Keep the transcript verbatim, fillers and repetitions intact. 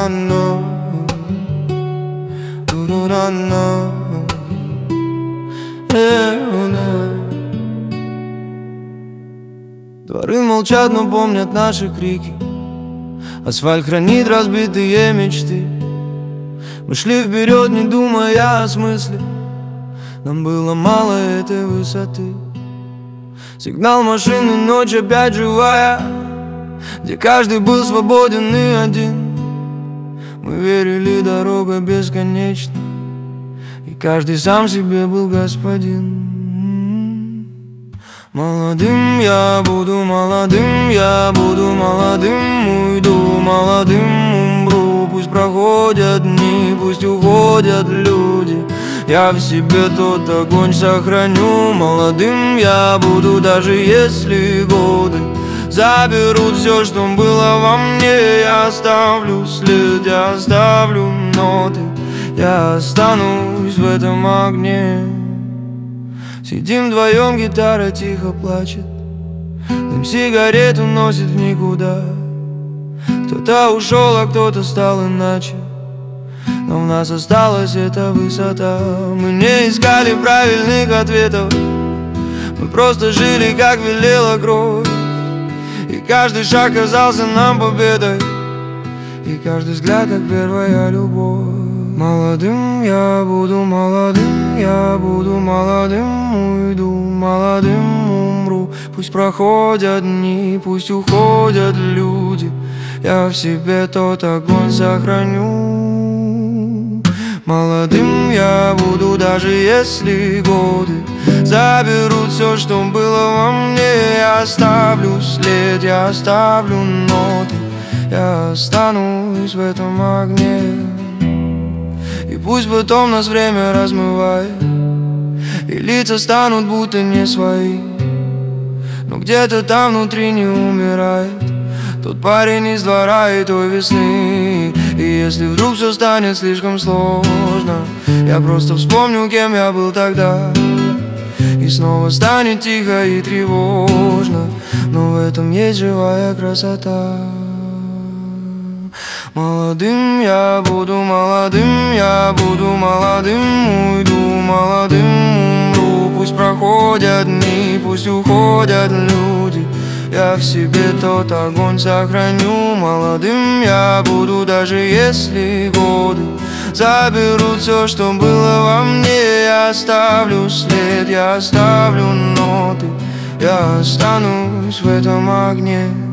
Ду-ду-ра-на, ду-ду-ра-на, э-на. Дворы молчат, но помнят наши крики. Асфальт хранит разбитые мечты. Мы шли вперед, не думая о смысле. Нам было мало этой высоты. Сигнал машины, ночь опять живая, где каждый был свободен и один. Мы верили, дорога бесконечна, и каждый сам себе был господин. Молодым я буду, молодым я буду, молодым уйду, молодым умру. Пусть проходят дни, пусть уходят люди, я в себе тот огонь сохраню. Молодым я буду, даже если годы заберут все, что было во мне. Я оставлю след, я оставлю ноты, я останусь в этом огне. Сидим вдвоем, гитара тихо плачет, дым сигарет уносит в никуда. Кто-то ушел, а кто-то стал иначе, но в нас осталась эта высота. Мы не искали правильных ответов, мы просто жили, как велела кровь. И каждый шаг казался нам победой, и каждый взгляд, как первая любовь. Молодым я буду, молодым я буду, молодым уйду, молодым умру. Пусть проходят дни, пусть уходят люди, я в себе тот огонь сохраню. Молодым я буду, даже если годы заберут все, что было во мне. Я оставлю след, я оставлю ноты, я останусь в этом огне. И пусть потом нас время размывает, и лица станут будто не свои, но где-то там внутри не умирает тот парень из двора и той весны. И если вдруг все станет слишком сложно, я просто вспомню, кем я был тогда, и снова станет тихо и тревожно, но в этом есть живая красота. Молодым я буду, молодым я буду, молодым уйду, молодым умру. Пусть проходят дни, пусть уходят люди, я в себе тот огонь сохраню. Молодым я буду, даже если годы заберут все, что было во мне. Я оставлю след, я оставлю ноты, я останусь в этом огне.